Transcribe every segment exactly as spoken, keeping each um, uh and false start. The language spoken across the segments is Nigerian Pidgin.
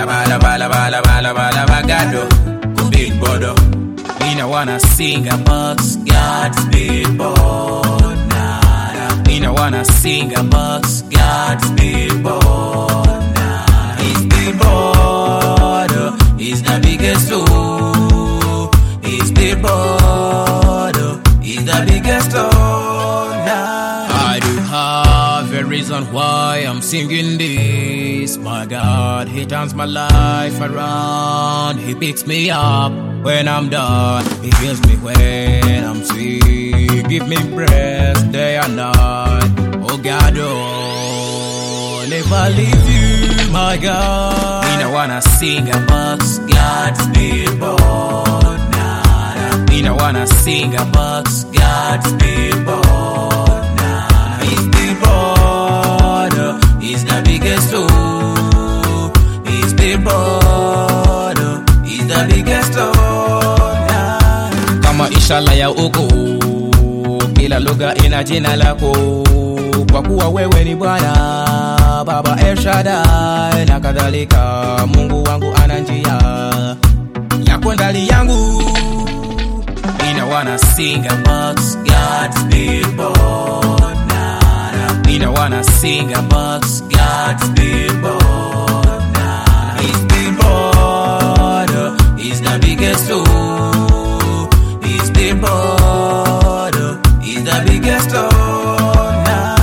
La bala bala bala bala bala bagado, big bodo. Me no wanna sing about God's big board. Nah, me no wanna sing about God's big board. Nah, His big board is the biggest. Oh, His big board is the biggest. Oh, nah. I do have a reason why I'm singing this. My God, He turns my life around. He picks me up when I'm done. He heals me when I'm sick. Give me breath day and night. Oh God, oh, never leave you, my God. Me no wanna sing about God's big board. Nah, me no wanna sing about God's big board. Nah, His big board is the biggest. Oh, His big board is the biggest. Oh, nah. Kama inshallah ya uko, kila lugha ina jina lako. Kwa kuwa wewe ni Bwana, Baba El Shaddai na kadhalika. Mungu wangu ana njia yako ndani yangu. Me no wanna sing about God's big board. Nah, me no wanna sing about God's big board. Nah, His big board is the biggest. Oh, His big board is the biggest. Oh, nah.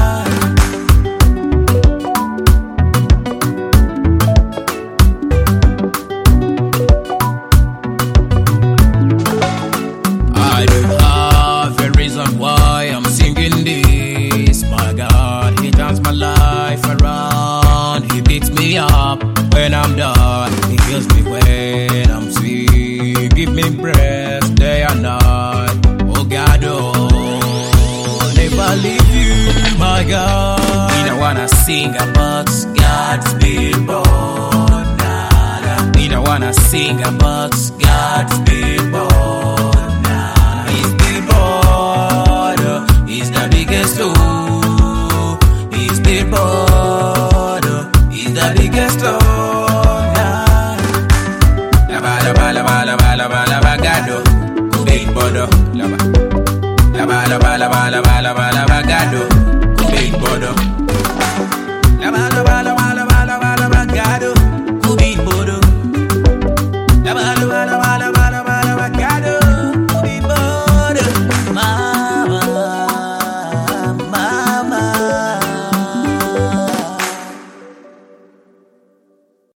I do have a reason why I'm singing this. My God, He turns my life around. He picks me up when I'm done. He heals me when I'm sick. Give me breath day and night. Oh God, oh, never leave you, my God. Me no wanna sing about God's big board. Nah, me no wanna sing about God's big board.